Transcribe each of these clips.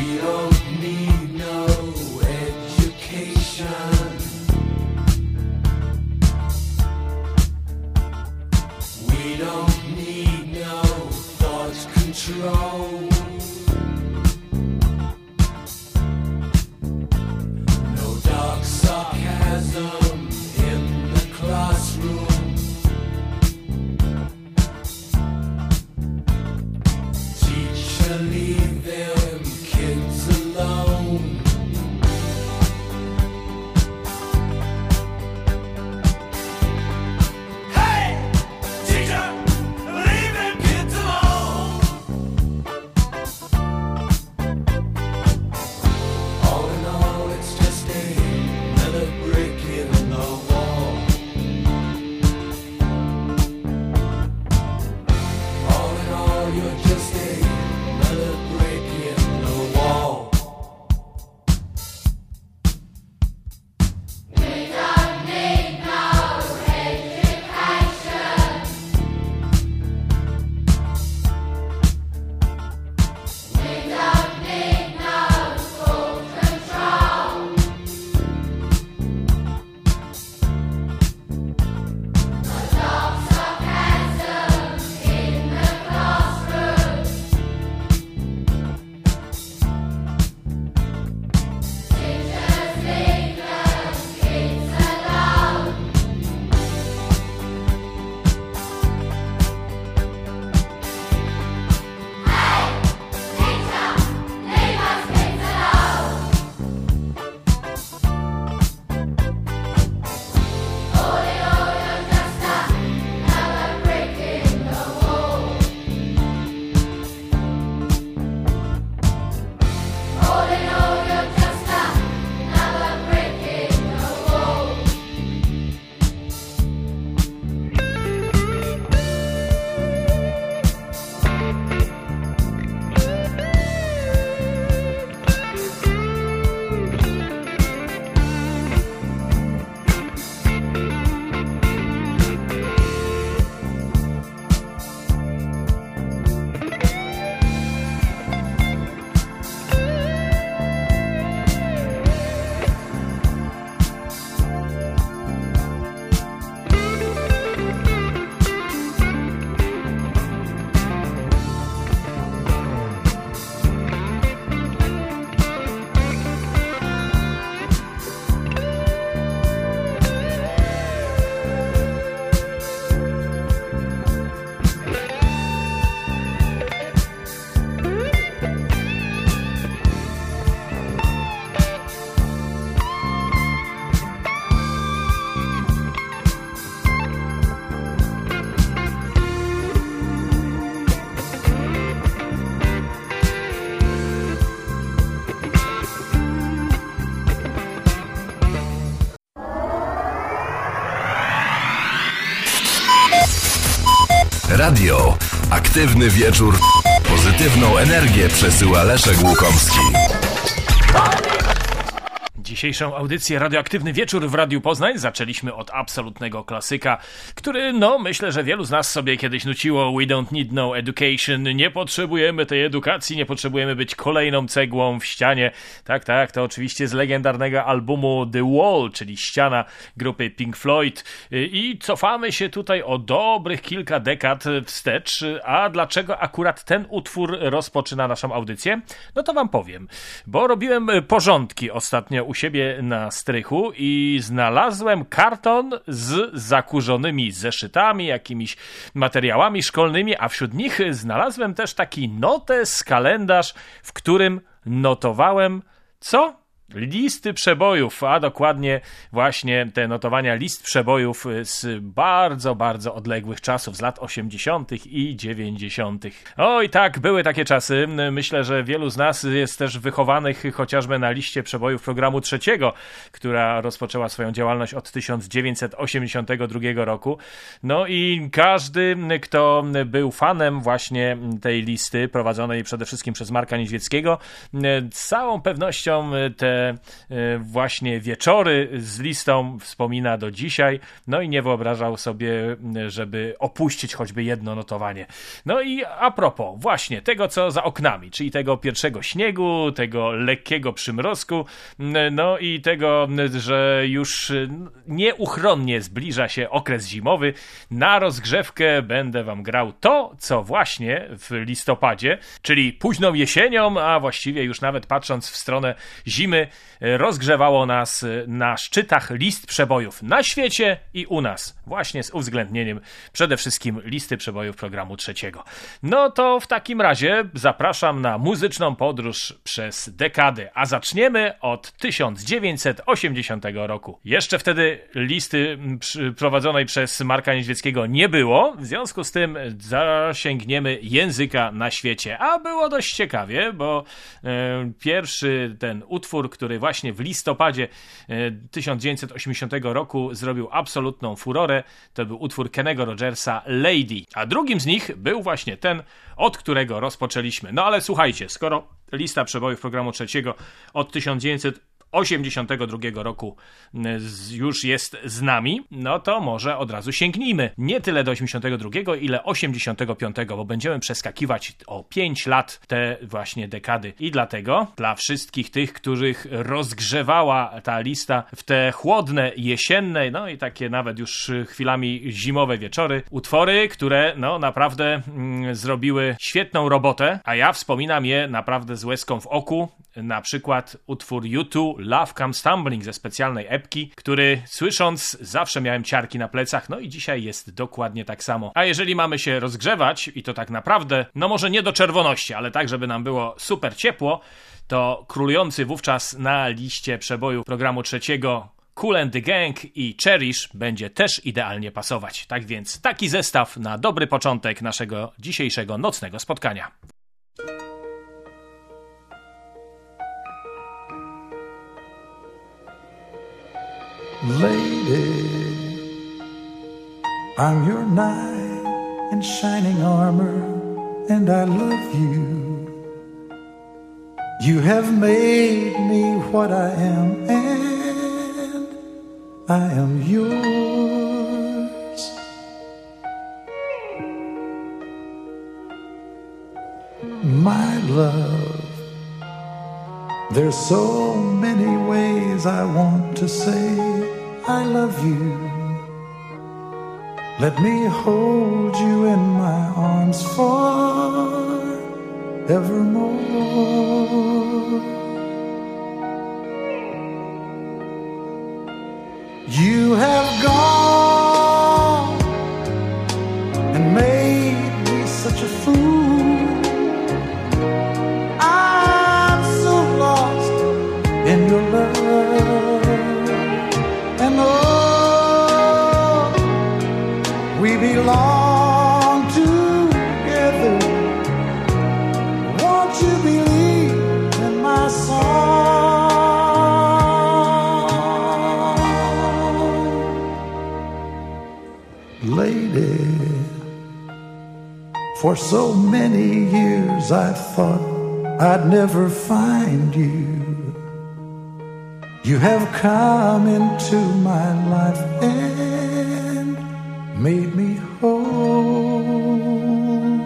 Radio. Aktywny wieczór. Pozytywną energię przesyła Leszek Łukomski. Dzisiejszą audycję Radioaktywny Wieczór w Radiu Poznań zaczęliśmy od absolutnego klasyka, który, myślę, że wielu z nas sobie kiedyś nuciło. We don't need no education. Nie potrzebujemy tej edukacji, nie potrzebujemy być kolejną cegłą w ścianie. Tak, to oczywiście z legendarnego albumu The Wall, czyli ściana grupy Pink Floyd. I cofamy się tutaj o dobrych kilka dekad wstecz. A dlaczego akurat ten utwór rozpoczyna naszą audycję? No to wam powiem, bo robiłem porządki ostatnio u siebie na strychu i znalazłem karton z zakurzonymi zeszytami, jakimiś materiałami szkolnymi, a wśród nich znalazłem też taki notes, kalendarz, w którym notowałem co? Listy przebojów, a dokładnie właśnie te notowania list przebojów z bardzo, bardzo odległych czasów, z lat 80. i 90. Oj tak, były takie czasy. Myślę, że wielu z nas jest też wychowanych chociażby na liście przebojów programu Trzeciego, która rozpoczęła swoją działalność od 1982 roku. No i każdy, kto był fanem właśnie tej listy, prowadzonej przede wszystkim przez Marka Niedźwieckiego, z całą pewnością te te właśnie wieczory z listą wspomina do dzisiaj, no i nie wyobrażał sobie, żeby opuścić choćby jedno notowanie. No i a propos właśnie tego, co za oknami, czyli tego pierwszego śniegu, tego lekkiego przymrozku, no i tego, że już nieuchronnie zbliża się okres zimowy, na rozgrzewkę będę wam grał to, co właśnie w listopadzie, czyli późną jesienią, a właściwie już nawet patrząc w stronę zimy, rozgrzewało nas na szczytach list przebojów na świecie i u nas, właśnie z uwzględnieniem przede wszystkim listy przebojów programu trzeciego. No to w takim razie zapraszam na muzyczną podróż przez dekady, a zaczniemy od 1980 roku. Jeszcze wtedy listy prowadzonej przez Marka Niedźwieckiego nie było, w związku z tym zasięgniemy języka na świecie, a było dość ciekawie, bo pierwszy ten utwór, który właśnie w listopadzie 1980 roku zrobił absolutną furorę, to był utwór Kennego Rogersa Lady, a drugim z nich był właśnie ten, od którego rozpoczęliśmy. No ale słuchajcie, skoro lista przebojów programu trzeciego od 1982 roku już jest z nami, no to może od razu sięgnijmy. Nie tyle do 82, ile 85, bo będziemy przeskakiwać o 5 lat te właśnie dekady. I dlatego dla wszystkich tych, których rozgrzewała ta lista w te chłodne, jesienne, no i takie nawet już chwilami zimowe wieczory, utwory, które no naprawdę zrobiły świetną robotę, a ja wspominam je naprawdę z łezką w oku. Na przykład utwór U2 Love Comes Tumbling ze specjalnej epki, który słysząc zawsze miałem ciarki na plecach, no i dzisiaj jest dokładnie tak samo. A jeżeli mamy się rozgrzewać i to tak naprawdę, no może nie do czerwoności, ale tak, żeby nam było super ciepło, to królujący wówczas na liście przebojów programu trzeciego Kool and the Gang i Cherish będzie też idealnie pasować. Tak więc taki zestaw na dobry początek naszego dzisiejszego nocnego spotkania. Lady, I'm your knight in shining armor, and I love you. You have made me what I am, and I am yours. My love, there's so many ways I want to say I love you. Let me hold you in my arms forevermore. You have gone and made me such a fool. I'm so lost in your love. And oh, we belong together. Won't you believe in my song? Lady, for so many years I thought I'd never find you. You have come into my life and made me whole.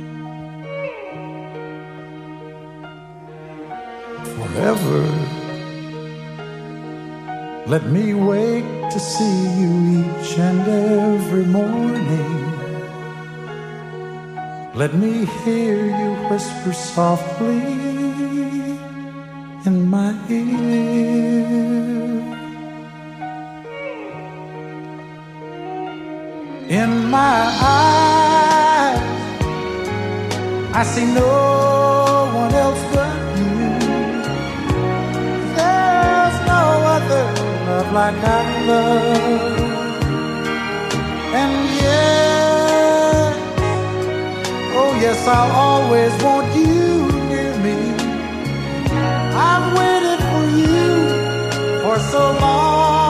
Forever, let me wake to see you each and every morning. Let me hear you whisper softly in my ear. In my eyes, I see no one else but you. There's no other love like I love. And yes, oh yes, I'll always want you near me. I've waited for you for so long.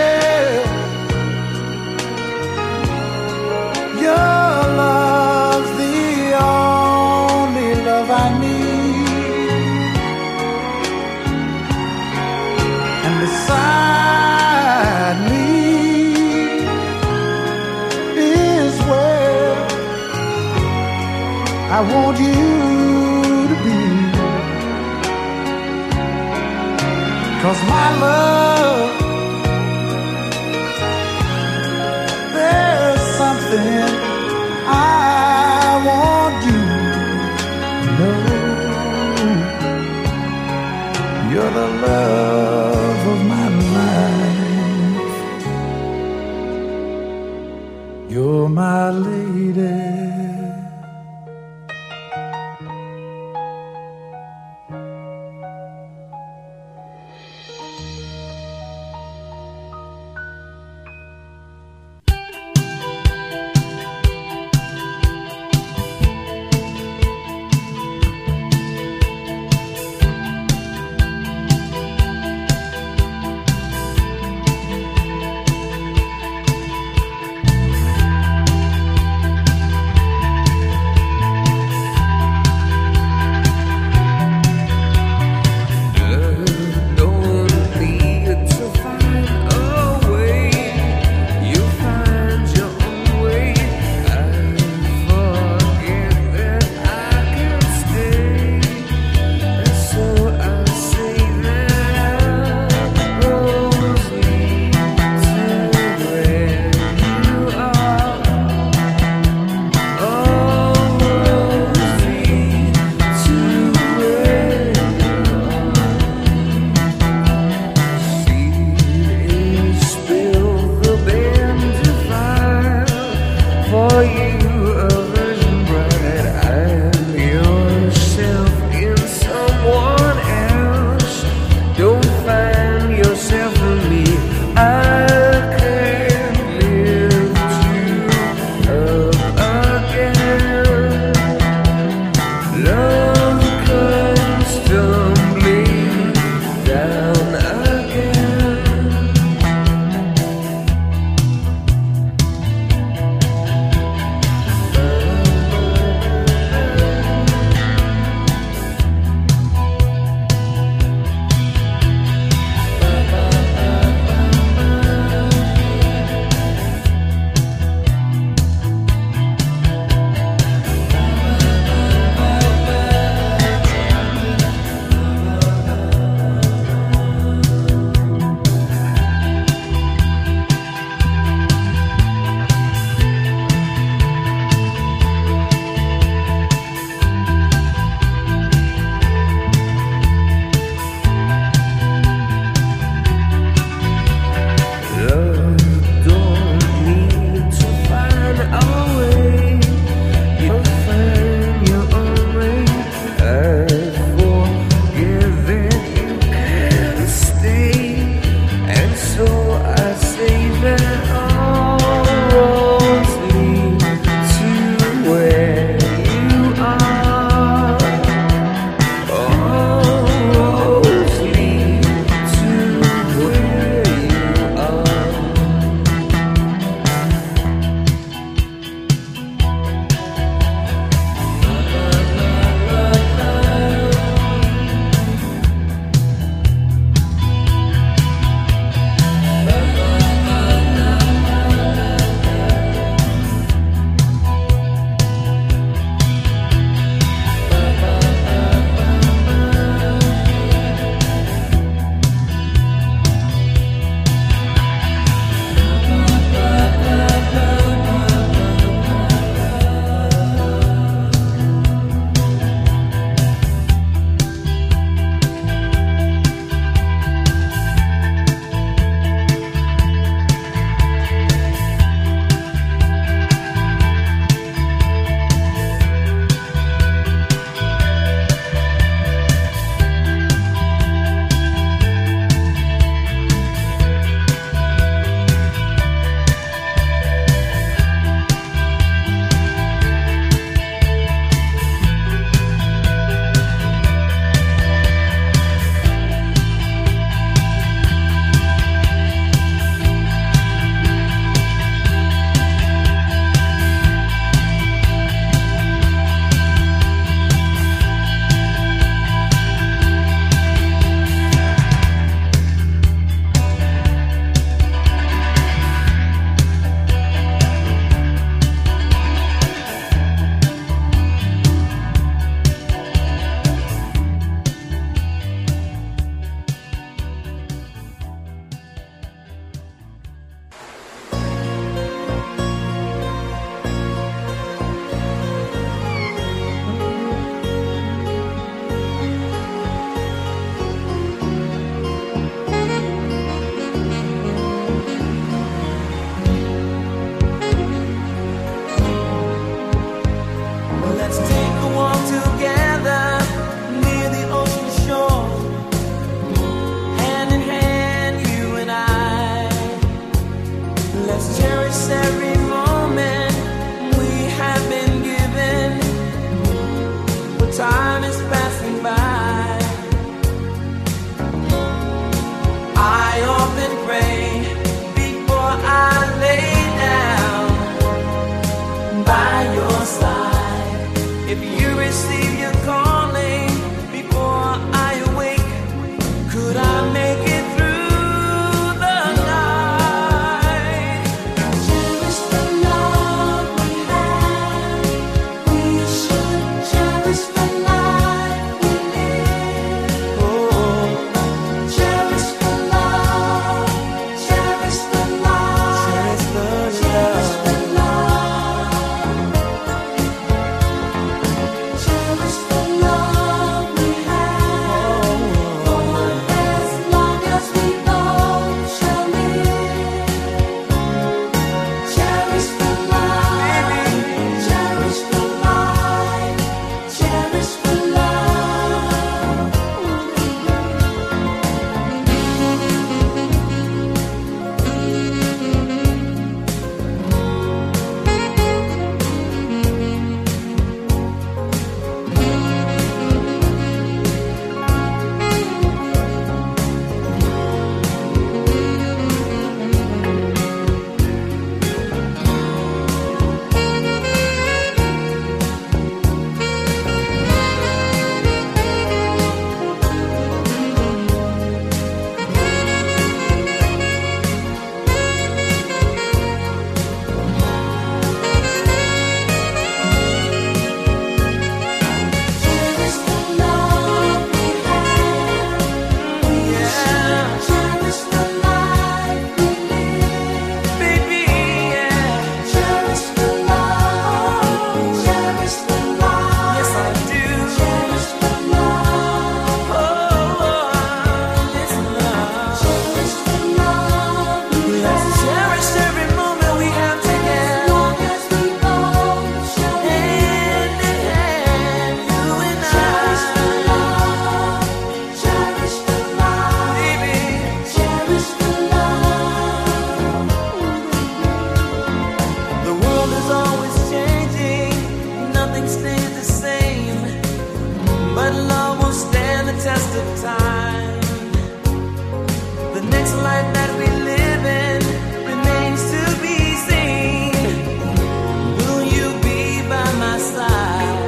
Lady, your love's I want you to be. 'Cause my love, there's something I want you to know. You're the love of my life. You're my lady. test of time. The next life that we live in remains to be seen. Will you be by my side?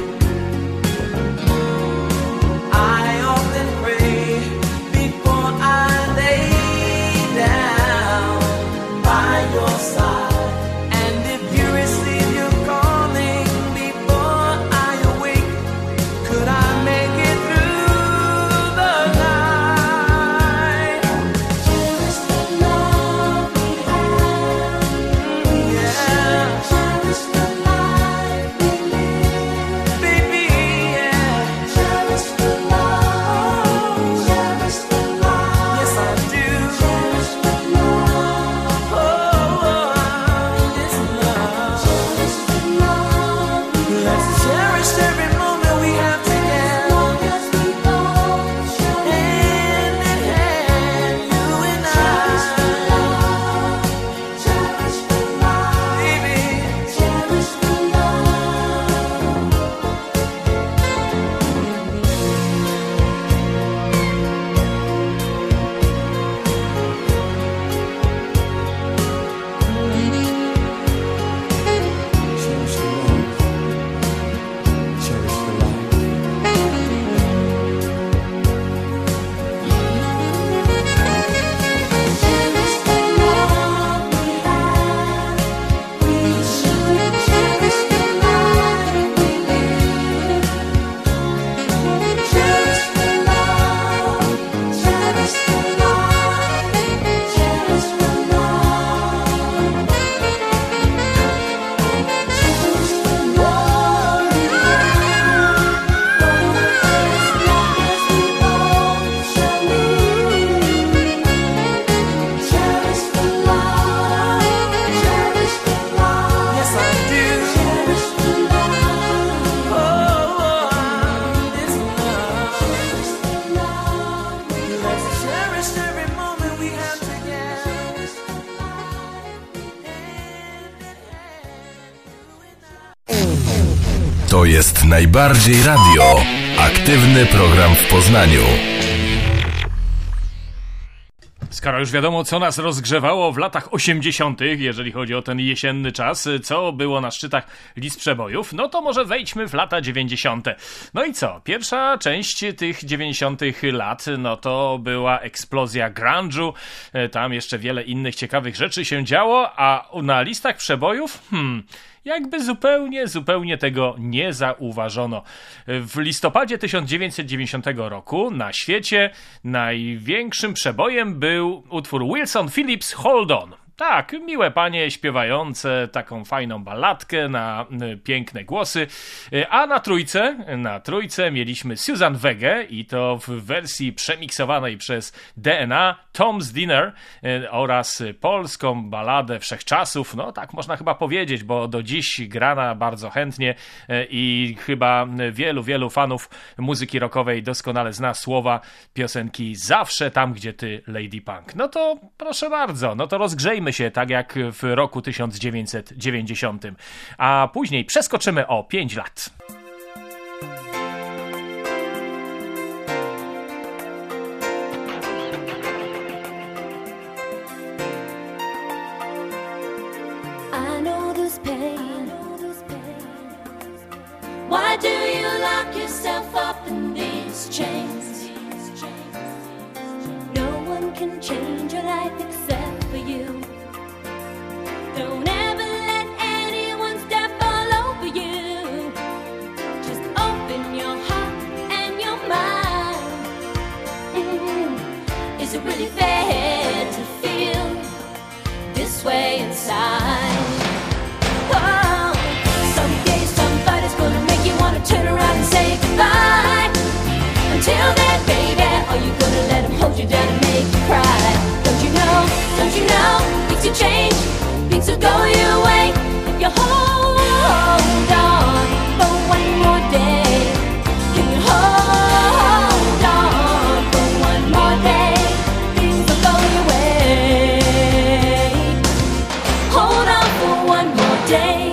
I often pray before I lay down by your side. And if you receive your calling before I awake, could I make it through the night? Cherish the love we have. Yeah. Cherish the life we live. Baby, yeah. Cherish the love. Cherish the life. Yes, I do. Cherish the love. Oh, this love. Cherish the love. Let's cherish every moment we have together. Long as we both shall hand in hand, you and I. Cherish the love. Cherish the love. Baby. Cherish the love. Cherish the love. Cherish the life. Cherish the love we have. We should cherish the life we live. Cherish the love. Cherish the life. Cherish the love. Cherish the love we have. As long as we both shall live. Cherish the love. Cherish the love. Yes, I do. Cherish the love. Oh, this love. Cherish the love. Let's cherish every moment we have together. Cherish the life. To jest najbardziej radio. Aktywny program w Poznaniu. Skoro już wiadomo, co nas rozgrzewało w latach 80., jeżeli chodzi o ten jesienny czas, co było na szczytach list przebojów, no to może wejdźmy w lata 90. No i co? Pierwsza część tych 90. lat, no to była eksplozja grunge'u, tam jeszcze wiele innych ciekawych rzeczy się działo, a na listach przebojów, jakby zupełnie tego nie zauważono. W listopadzie 1990 roku na świecie największym przebojem był utwór Wilson Phillips Hold On. Tak, miłe panie śpiewające taką fajną balladkę na piękne głosy. A na trójce mieliśmy Susan Vega i to w wersji przemiksowanej przez DNA Tom's Dinner oraz polską balladę wszechczasów. No tak można chyba powiedzieć, bo do dziś grana bardzo chętnie i chyba wielu fanów muzyki rockowej doskonale zna słowa piosenki Zawsze tam, gdzie ty, Lady Punk. No to proszę bardzo, no to rozgrzejmy się tak jak w roku 1990, a później przeskoczymy o 5 lat. I know this pain. Why do you lock yourself up in these chains? No one can change your life except for you. Don't ever let anyone step all over you. Just open your heart and your mind. Is it really fair to feel this way inside? Oh, someday somebody's gonna make you wanna turn around and say goodbye. Until then, baby, are you gonna let him hold you down and make you cry? Don't you know, things will change, things will go your way if you hold on for one more day. Can you hold on for one more day? Things will go your way. Hold on for one more day.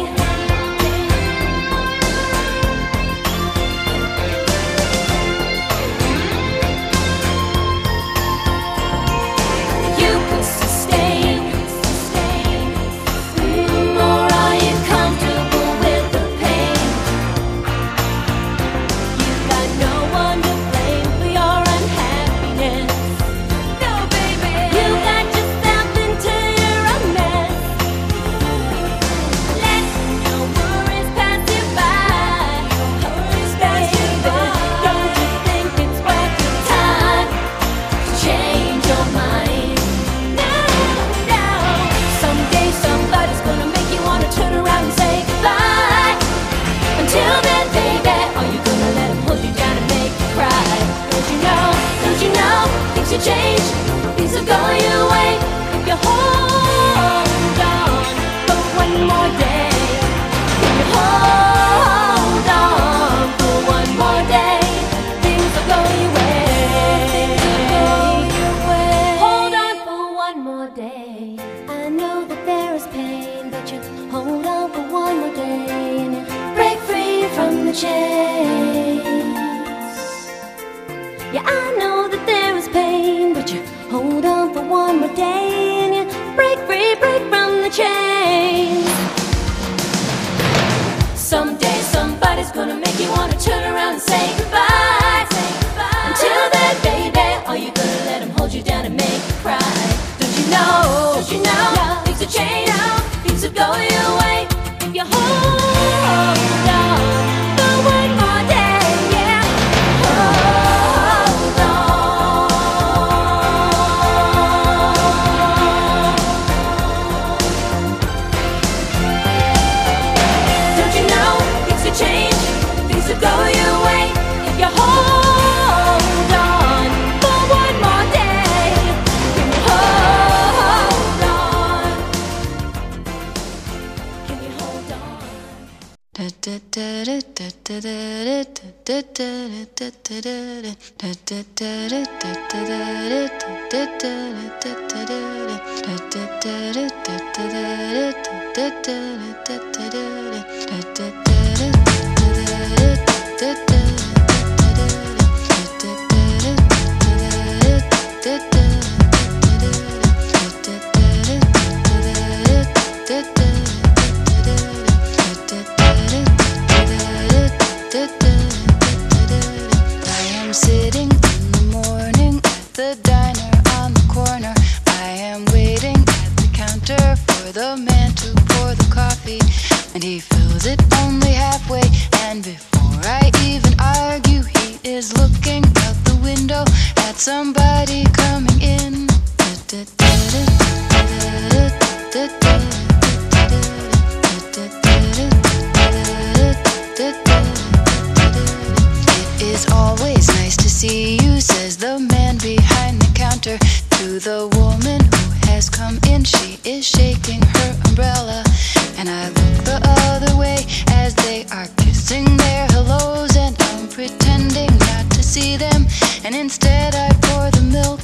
gonna make you wanna turn around and say goodbye. Until then, baby, are you gonna let him hold you down and make you cry? Don't you know things will change, things will go your way if you hold on for one more day, yeah. Hold on. Don't you know things will change, things will go your way if you hold on for one more day. Can you hold on? Can you hold on? I am sitting in the morning at the diner on the corner. I am waiting at the counter for the man to pour the coffee, and he fills it only halfway. And before I even argue, he is looking out the window at somebody coming in. It is always nice to see you, says the man behind the counter to the woman who has come in. She is shaking her umbrella, and I look the other way as they are kissing their hellos, and I'm pretending not to see them, and instead I pour the milk.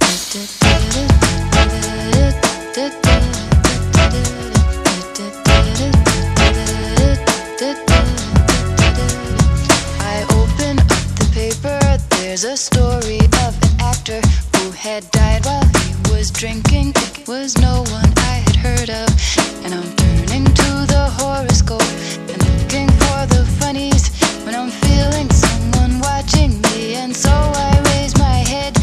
I open up the paper, there's a story of an actor who had died while he was drinking. It was no one I had heard of, and I'm turning to the horoscope and looking for the funnies when I'm feeling someone watching me, and so I raise my head.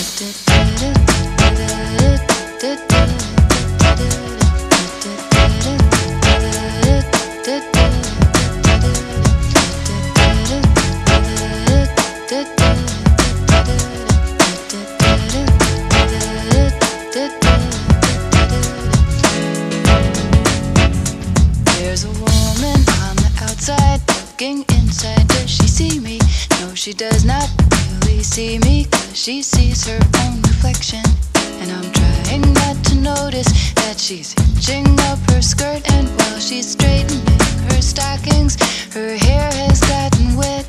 There's a woman on the outside looking inside. Does she see me? No, she does not really see me, 'cause she sees her own reflection. And I'm trying not to notice that she's hitching up her skirt, and while she's straightening her stockings, her hair has gotten wet.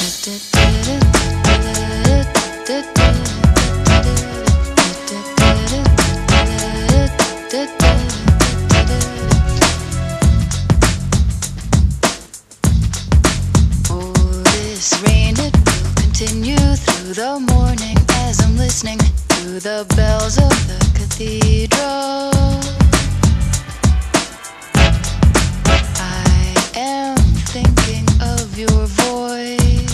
Oh, this rain, it will continue through the morning as I'm listening to the bells of the cathedral. I am thinking of your voice.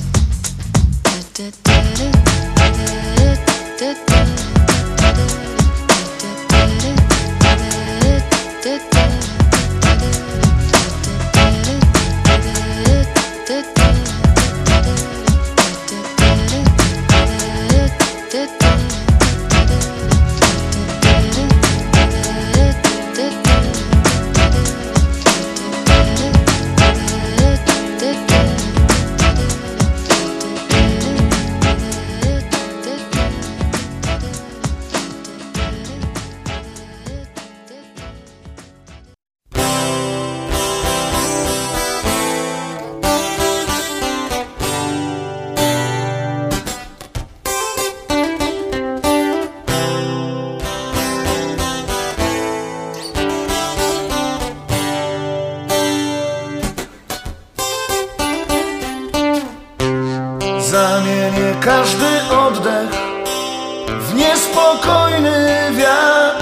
Zamienię każdy oddech w niespokojny wiatr,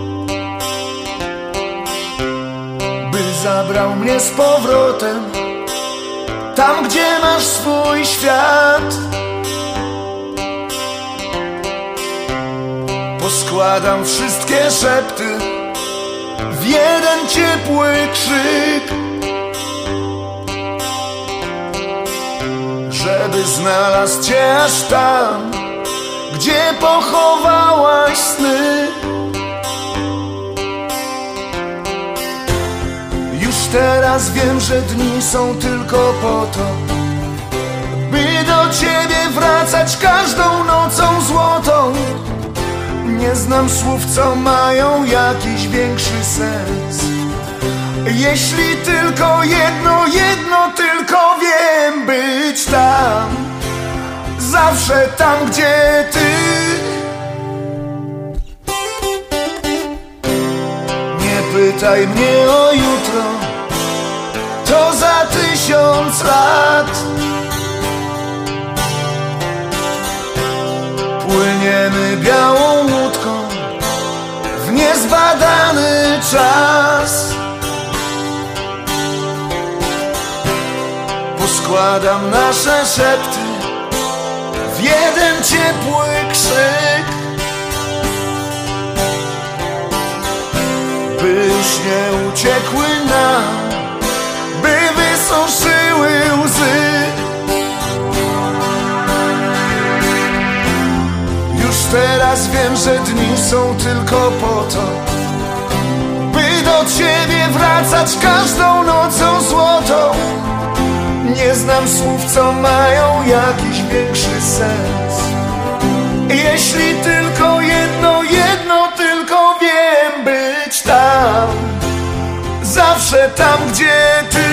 by zabrał mnie z powrotem tam gdzie masz swój świat. Poskładam wszystkie szepty w jeden ciepły krzyk, żeby znalazł cię aż tam, gdzie pochowałaś sny. Już teraz wiem, że dni są tylko po to, by do ciebie wracać każdą nocą złotą. Nie znam słów, co mają jakiś większy sens. Jeśli tylko jedno tylko wiem, być tam, zawsze tam, gdzie ty. Nie pytaj mnie o jutro, to za 1000 lat. Płyniemy białą łódką w niezbadany czas. Poskładam nasze szepty w jeden ciepły krzyk, by już nie uciekły nam, by wysuszyły łzy. Już teraz wiem, że dni są tylko po to, by do ciebie wracać każdą nocą złotą. Nie znam słów, co mają jakiś większy sens. Jeśli tylko jedno tylko wiem, być tam, zawsze tam, gdzie ty.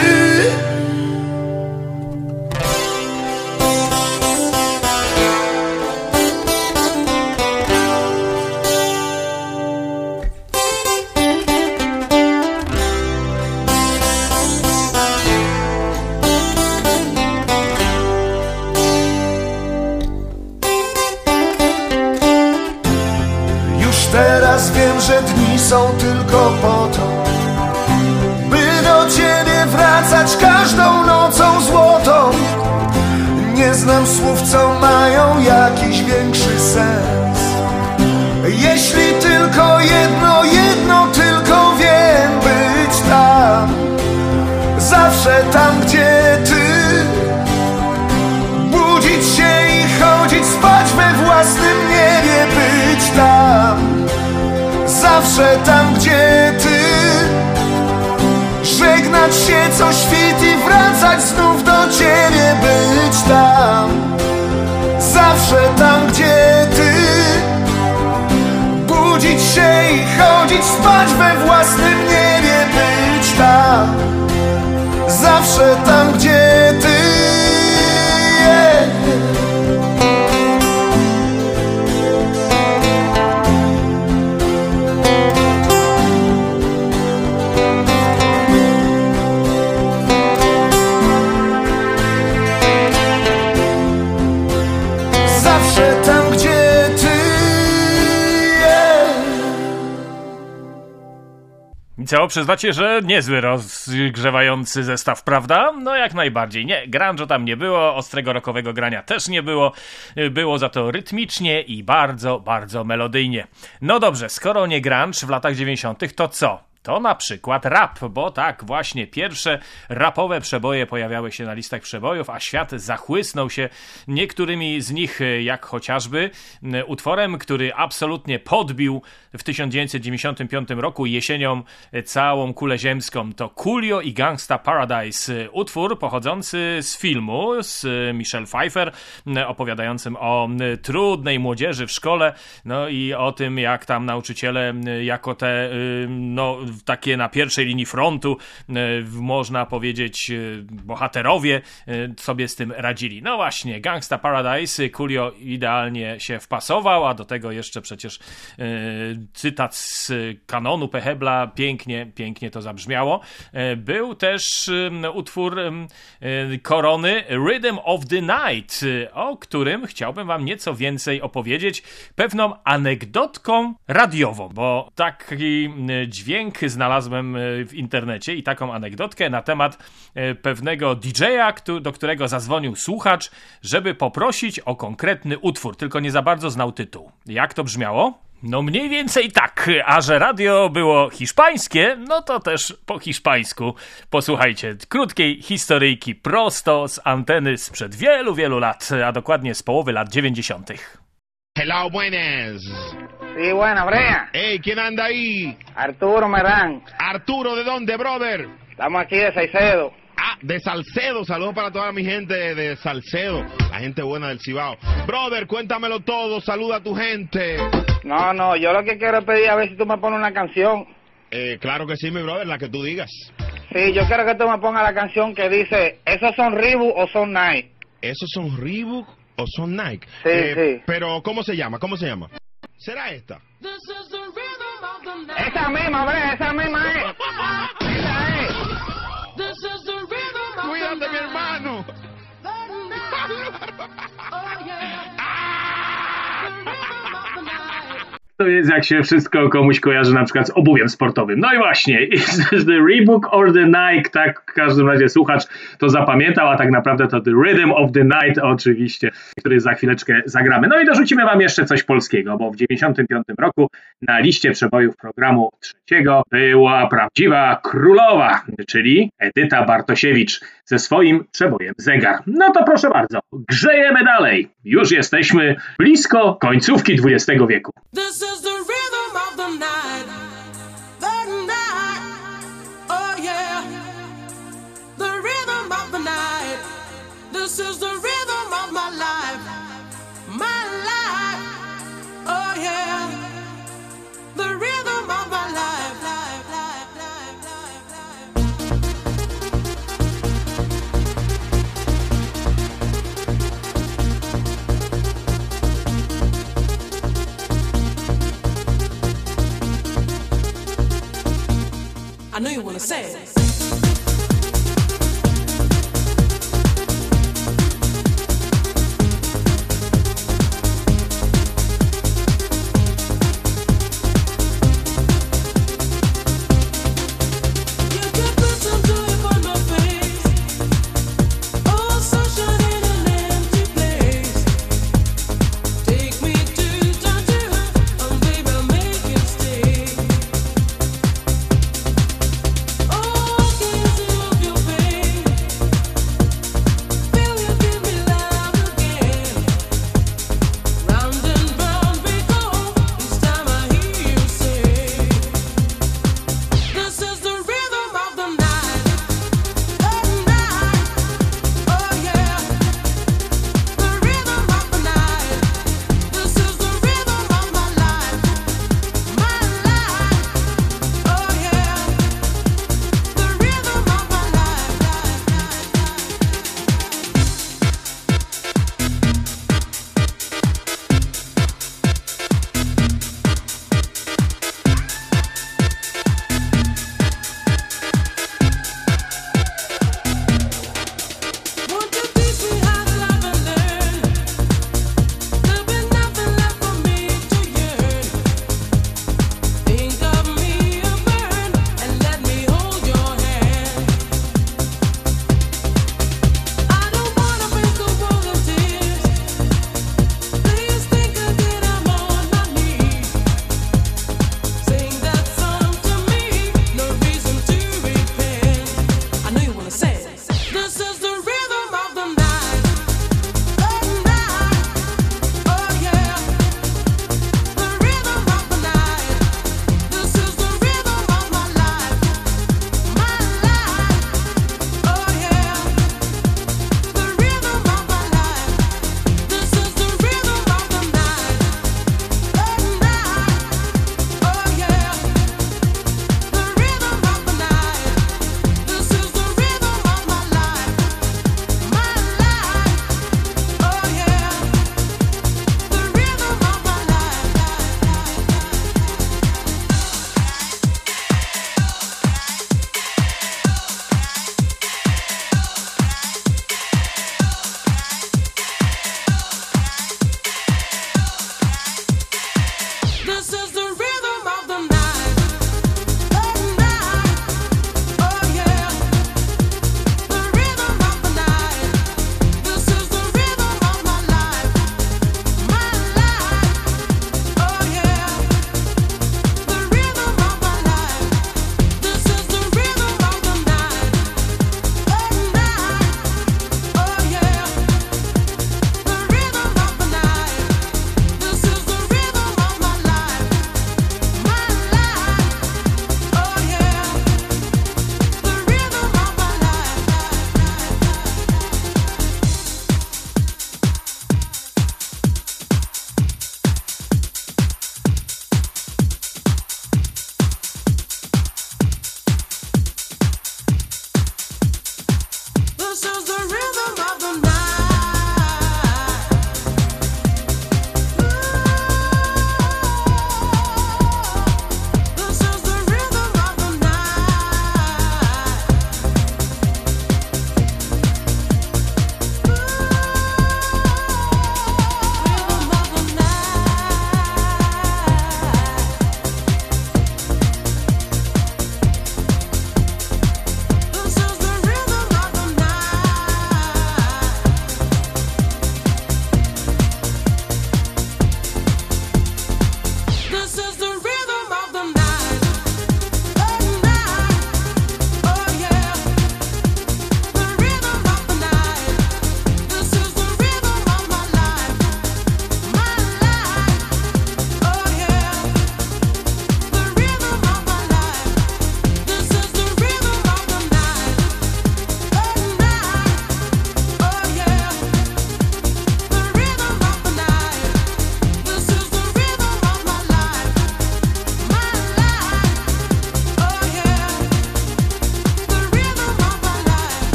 Teraz wiem, że dni są tylko po to, by do ciebie wracać każdą nocą złotą. Nie znam słów, co mają jakiś większy sens. Jeśli tylko jedno tylko wiem, być tam, zawsze tam, gdzie ty. Budzić się i chodzić, spać we własnym niebie, być tam, zawsze tam, gdzie ty. Żegnać się co świt i wracać znów do ciebie, być tam, zawsze tam, gdzie ty. Budzić się i chodzić, spać we własnym niebie, być tam, zawsze tam, gdzie ty. Zawsze tam, gdzie ty. I co, przyznacie, że niezły rozgrzewający zestaw, prawda? No jak najbardziej. Nie, grunge'u tam nie było, ostrego rockowego grania też nie było. Było za to rytmicznie i bardzo, bardzo melodyjnie. No dobrze, skoro nie grunge w latach 90., to co? To na przykład rap, bo tak właśnie pierwsze rapowe przeboje pojawiały się na listach przebojów, a świat zachłysnął się niektórymi z nich, jak chociażby utworem, który absolutnie podbił w 1995 roku jesienią całą kulę ziemską. To Coolio i Gangsta Paradise, utwór pochodzący z filmu z Michelle Pfeiffer, opowiadającym o trudnej młodzieży w szkole, no i o tym, jak tam nauczyciele jako te, no takie na pierwszej linii frontu, można powiedzieć, bohaterowie sobie z tym radzili. No właśnie, Gangsta Paradise, Coolio idealnie się wpasował, a do tego jeszcze przecież cytat z kanonu Pehebla, pięknie to zabrzmiało. Był też utwór Korony, Rhythm of the Night, o którym chciałbym wam nieco więcej opowiedzieć pewną anegdotką radiową, bo taki dźwięk anegdotkę znalazłem w internecie i taką anegdotkę na temat pewnego DJ-a, do którego zadzwonił słuchacz, żeby poprosić o konkretny utwór, tylko nie za bardzo znał tytuł. Jak to brzmiało? No mniej więcej tak, a że radio było hiszpańskie, no to też po hiszpańsku. Posłuchajcie, krótkiej historyjki prosto z anteny sprzed wielu, wielu lat, a dokładnie z połowy lat 90. Hello, buenas. Sí, buena, Brea. Hey, ¿quién anda ahí? Arturo Merán. Arturo, ¿de dónde, brother? Estamos aquí de Saicedo. Ah, de Salcedo. Saludos para toda mi gente de Salcedo, la gente buena del Cibao. Brother, cuéntamelo todo, saluda a tu gente. No, yo lo que quiero es pedir a ver si tú me pones una canción. Claro que sí, mi brother, la que tú digas. Sí, yo quiero que tú me pongas la canción que dice, ¿esos son Reebok o son Nike? ¿Esos son Reebok o son Nike? Sí, sí. Pero, ¿cómo se llama? ¿Será esta? Esa misma, Brea, esa misma es. Esa es. Cuídate, mi hermano. To jest jak się wszystko komuś kojarzy na przykład z obuwiem sportowym. No i właśnie, the Reebok or the Nike, tak w każdym razie słuchacz to zapamiętał, a tak naprawdę to The Rhythm of the Night oczywiście, który za chwileczkę zagramy. No i dorzucimy wam jeszcze coś polskiego, bo w 95 roku na liście przebojów programu trzeciego była prawdziwa królowa, czyli Edyta Bartosiewicz ze swoim przebojem Zegar. No to proszę bardzo, grzejemy dalej. Już jesteśmy blisko końcówki XX wieku. This is the rhythm of the night, oh yeah, the rhythm of the night. This is the rhythm of my life, oh yeah, the rhythm of my life, life, life, life, life, life. I know you wanna say it. Oh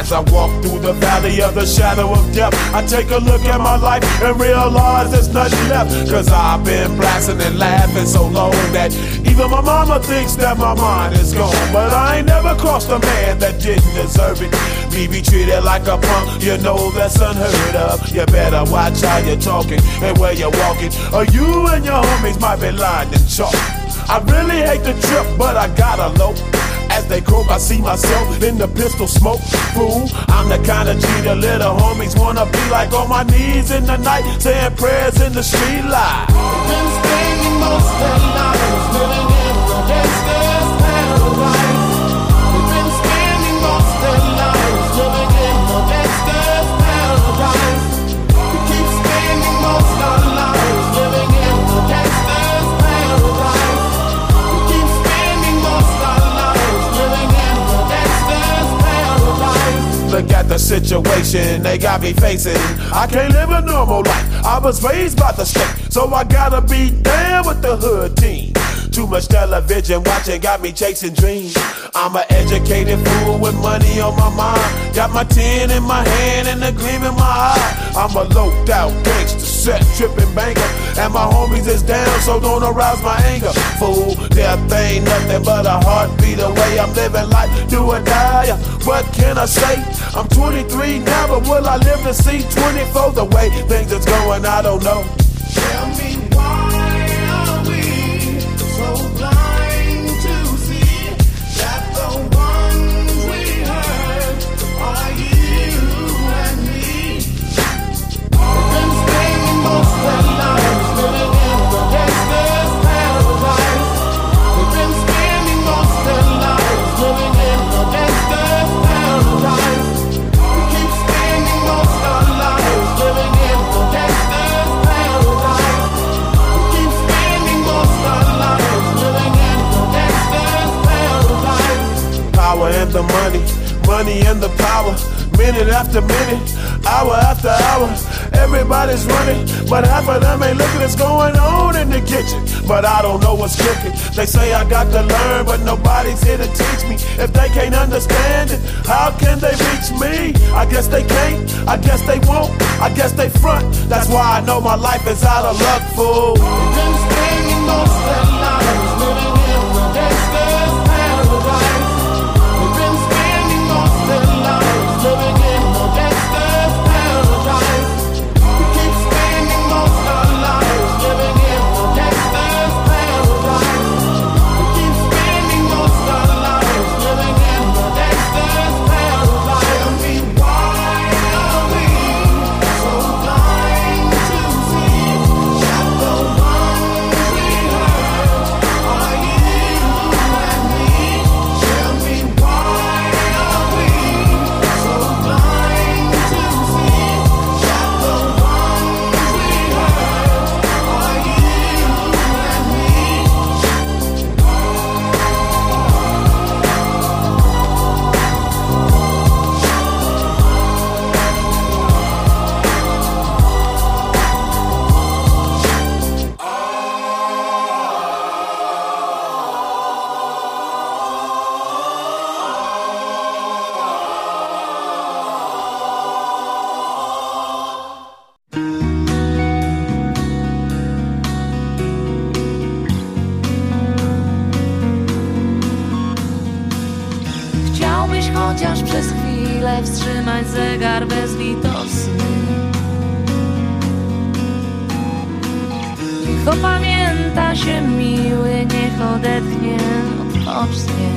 As I walk through the valley of the shadow of death, I take a look at my life and realize there's nothing left. Cause I've been blasting and laughing so long that even my mama thinks that my mind is gone. But I ain't never crossed a man that didn't deserve it. Me be treated like a punk, you know that's unheard of. You better watch how you're talking and where you're walking, or you and your homies might be lying in chalk. I really hate the trip, but I gotta low. As they croak, I see myself in the pistol smoke. Fool, I'm the kind of G the little homies wanna be like, on my knees in the night, saying prayers in the street light. Been spending most of their lives living in the gangster's paradise. We've been spending most of their lives living in the gangster's paradise. We keep spending most of our lives living in the gangster's paradise. We keep spending most of our lives living in the gangster's paradise. Look at the situation they got me facing. I can't live a normal life. I was raised by the state, so I gotta be down with the hood team. Too much television watching got me chasing dreams. I'm an educated fool with money on my mind. Got my 10 in my hand and a gleam in my eye. I'm a loped out gangster, set tripping banker, and my homies is down, so don't arouse my anger. Fool, death ain't nothing but a heartbeat away. I'm living life, do or die. What can I say? I'm 23 now, but will I live to see 24? The way things is going, I don't know. Tell me why are we so blind to see that the ones we hurt are you and me? We've been spending most of our lives living in the gangster's paradise. We've been spending most of our lives living in the gangster's paradise. We keep spending most of our lives living in the gangster's paradise. We keep spending most of our lives living in the gangster's paradise. Power and the money, money and the power. Minute after minute, hour after hour, everybody's running, but half of them ain't looking what's going on in the kitchen. But I don't know what's cooking. They say I got to learn, but nobody's here to teach me. If they can't understand it, how can they reach me? I guess they can't, I guess they won't, I guess they front. That's why I know my life is out of luck, fool. We've been spending most of our lives living in the gangster's paradise. We've been spending most of our lives living in the gangster's paradise. We keep spending most of our lives living in the gangster's paradise. We keep spending most of our lives living in the gangster's paradise. Tell me why are we so blind to see that the ones we hurt are you and me? Tell me why are we so blind to see that the ones we hurt are Chciałbyś chociaż przez chwilę wstrzymać zegar bezlitosny. Niech opamięta się miły, niech odetchnie, odpocznie.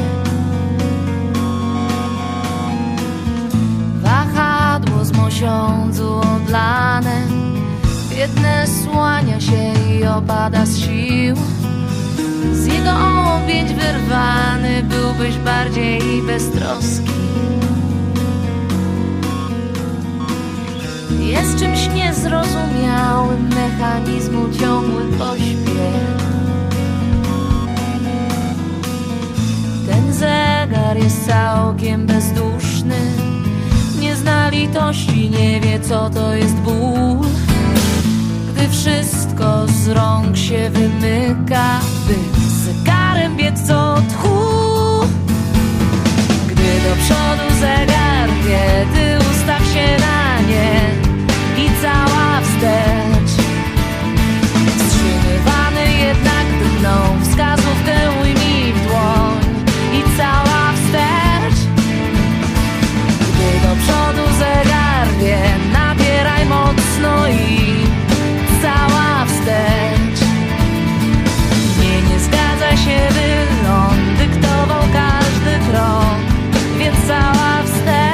Wahadło z mosiądzu odlane, biedne słania się i opada z sił. Z jego objęć wyrwany byłbyś bardziej beztroski. Jest czymś niezrozumiałym mechanizmu ciągły pośpiech. Ten zegar jest całkiem bezduszny, nie zna litości, nie wie co to jest ból. Gdy wszystko z rąk się wymyka, by zegarem biec co tchu. Gdy do przodu zegar wie, ty ustaw się na nie i cała wstecz. Wstrzymywany jednak drgną, wskazówkę ujmij w dłoń i cała wstecz. Gdy do przodu zegar wie, napieraj mocno i cała wstecz. Nie zgadza się, by on dyktował każdy krok, więc cała wstecz.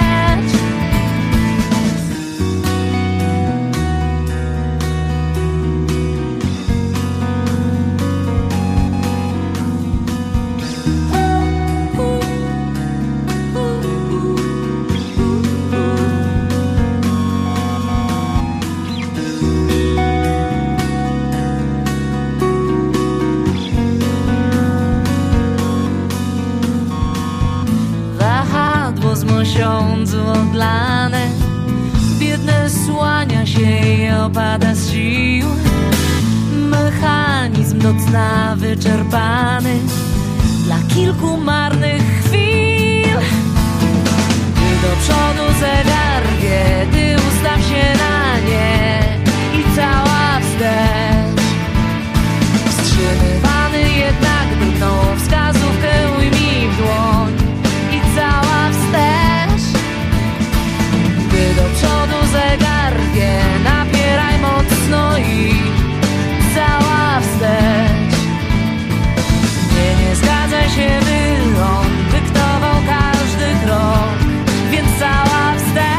Mosiądzu odlane, biedne słania się i opada z sił. Mechanizm do cna wyczerpany dla kilku marnych chwil. Gdy do przodu zegar wie, ty ustaw się na nie i cała wstecz. Wstrzymywany jednak drgną, wskazówkę ujmij w dłoń i cała wstecz. Gdy do przodu zegar wie, napieraj mocno i cała wstecz. Nie zgadza się, by on dyktował każdy krok, więc cała wstecz.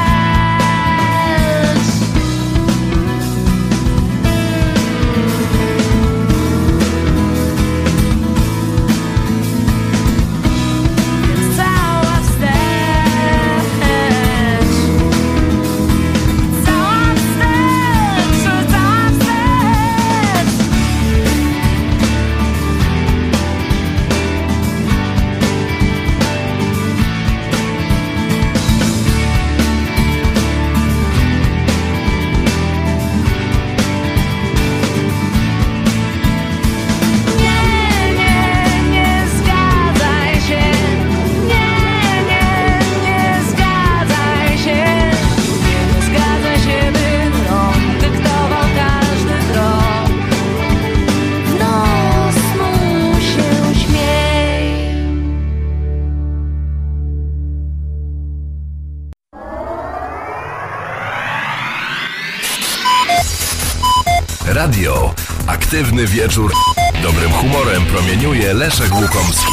Radio. Aktywny wieczór. Dobrym humorem promieniuje Leszek Łukomski.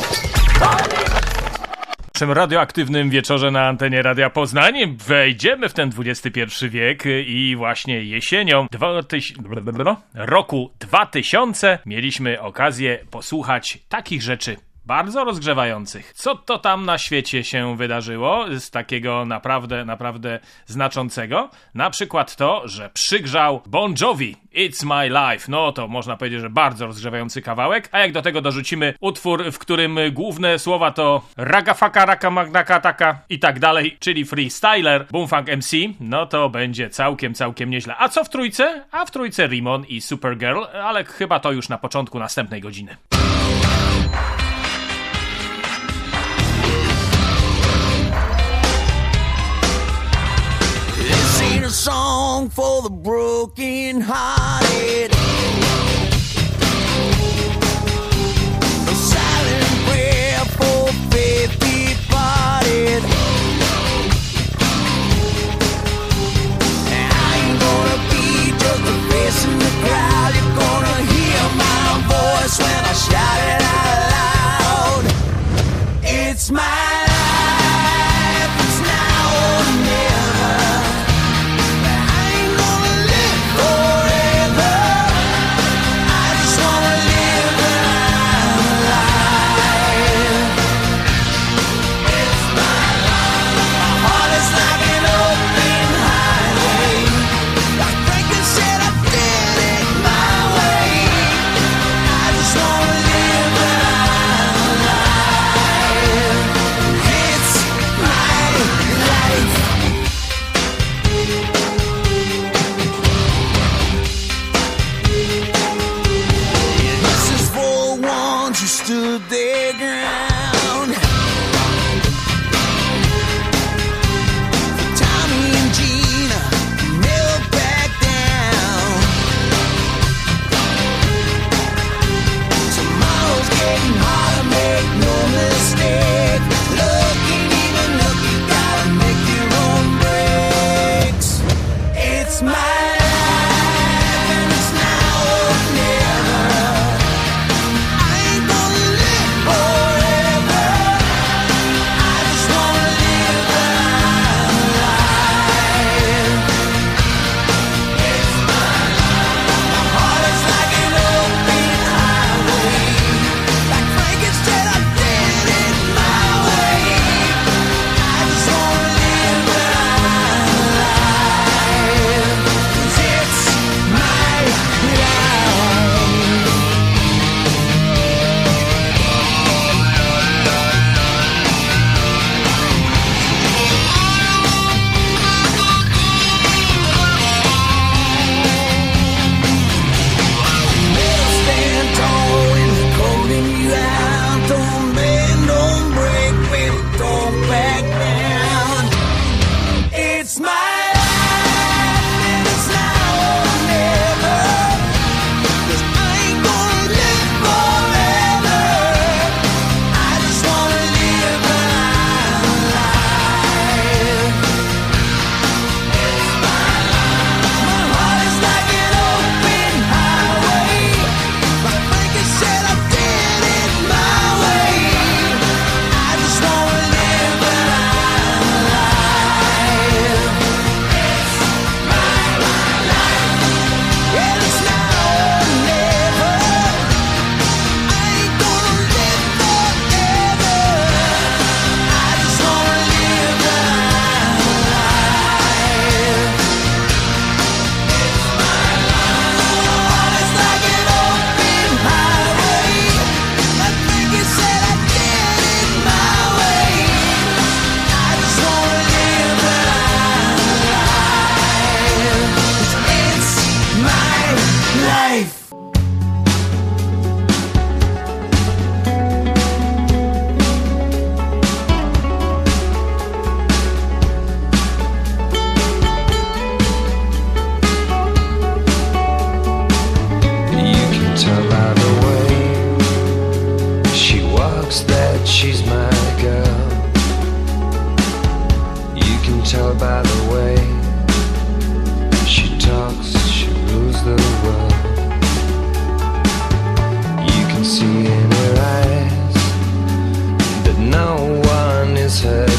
W naszym radioaktywnym wieczorze na antenie Radia Poznań wejdziemy w ten XXI wiek i właśnie jesienią roku 2000 mieliśmy okazję posłuchać takich rzeczy bardzo rozgrzewających. Co to tam na świecie się wydarzyło z takiego naprawdę znaczącego? Na przykład to, że przygrzał Bon Jovi It's My Life. No to można powiedzieć, że bardzo rozgrzewający kawałek. A jak do tego dorzucimy utwór, w którym główne słowa to ragafaka, rakamaknaka, taka i tak dalej, czyli Freestyler, Boomfunk MC, no to będzie całkiem nieźle. A co w trójce? A w trójce Rimon i Supergirl, ale chyba to już na początku następnej godziny. A song for the broken hearted, a silent prayer for faith departed. I ain't gonna be just a face in the crowd. You're gonna hear my voice when I shout it out loud. It's my life, it's now or never.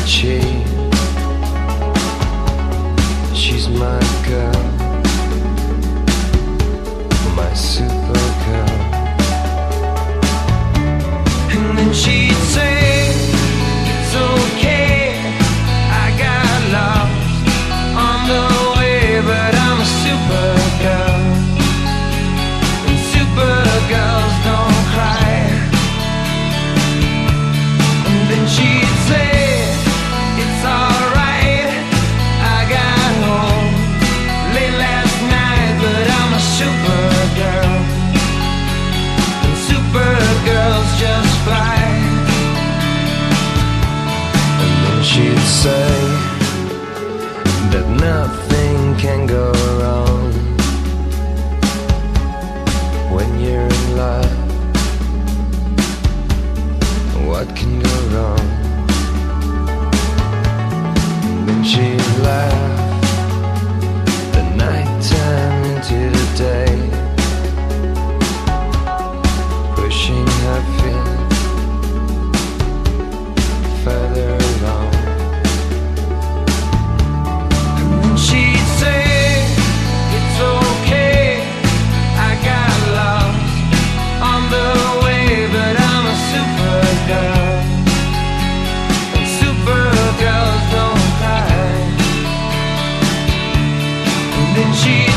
cheat. She's my girl, my super girl. And then she'd say, it's okay, I got lost on the way, but I'm a super girl, and super girls don't cry. And then she'd say, it's alright, I got home late last night, but I'm a super girl, and super girls just fly. And then she'd say that nothing can go wrong when you're in love. What can go wrong? And then she'd laugh the night time into the day, pushing her feet further along. And then she'd say, it's okay, I got lost on the way, but I'm a super girl, and super girls don't cry. And then she